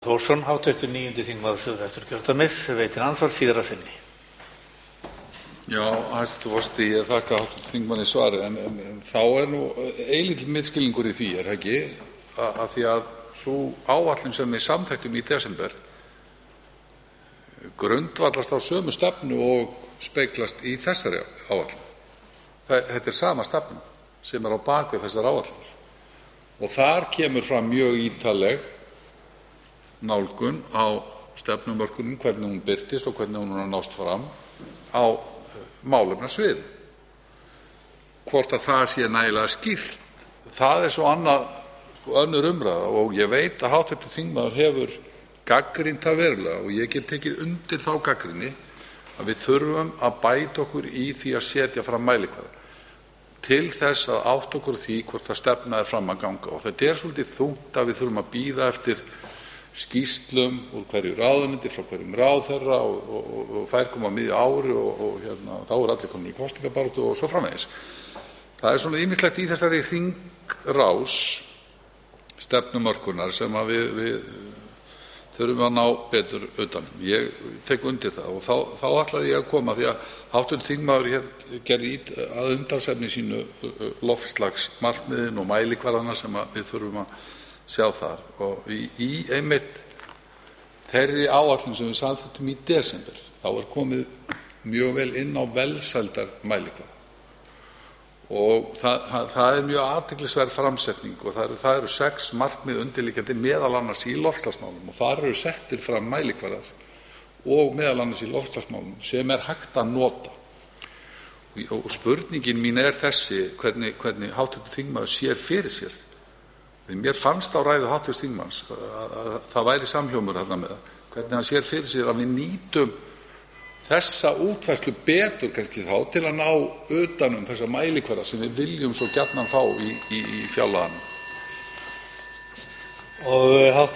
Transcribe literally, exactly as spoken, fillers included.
Thorsson, háttvirtur níundi þingmaður Suðvesturkjördæmis, veitir andsvar síðara sinni. Já, hæstv. Forseti, ég þakka háttvirtum þingmanni svarið, en, en, en þá er nú eilítill misskilningur í því, er það ekki, að, að því að sú áætlun sem við samþykktum í desember grundvallast á sömu stefnu og speglast í þessari áætlun. Þetta er sama stefna sem er á bak við þessar áætlanir. Og þar kemur fram mjög ítarleg nálgun á stefnumörkunum, hvernig hún birtist og hvernig hún er að nást fram á málefnasviðum. Hvort að það sé nægilega skýrt, það er svo annað, sko, önnur umræða, og ég veit að háttvirtur þingmaður hefur gagnrýnt það verulega og ég get tekið undir þá gagnrýni að við þurfum að bæta okkur í því að setja fram mælikvarða til þess að átta okkur á því hvort það stefna er fram að ganga. Og þetta er svolítið þungt að við þurfum að bíða eftir skýrslum úr hverju ráðuneyti, frá hverjum ráðherra og, og, og, og þær koma á miðju ári og, og hérna, þá er allir komin í kosningabaráttu og svo framvegis. Það er svona ýmislegt í þessari hringrás stefnumörkunar sem að við, við þurfum að ná betur utan um. Ég tek undir það og þá, þá ætlaði ég að koma því að háttvirtur þingmaður hér gerði að umtalsefni sínu loftslagsmarkmiðin og mælikvarðana sem að við þurfum að sjá þar. Og í, í einmitt þeirri áætlun sem við samþykktum í desember, þá er komið mjög vel inn á velsældarmælikvarða. Og það, það, það er mjög athyglisverð framsetning og það eru, það eru sex markmið undirliggjandi meðal annars í loftslagsmálum og þar eru settir fram mælikvarðar og meðal annars í loftslagsmálum sem er hægt að nota. Og, og spurningin mín er þessi, hvernig, hvernig háttvirtur þingmaður sér fyrir sér. Því mér fannst á ræðu háttvirts þingmanns að, að, að það væri samhljómur þarna með það, hvernig hann sér fyrir sér að við nýtum þessa útfærslu betur kannski þá til að ná utan um þessa mælikvarða sem við viljum svo gjarnan fá í, í, í fjárlaganum. Og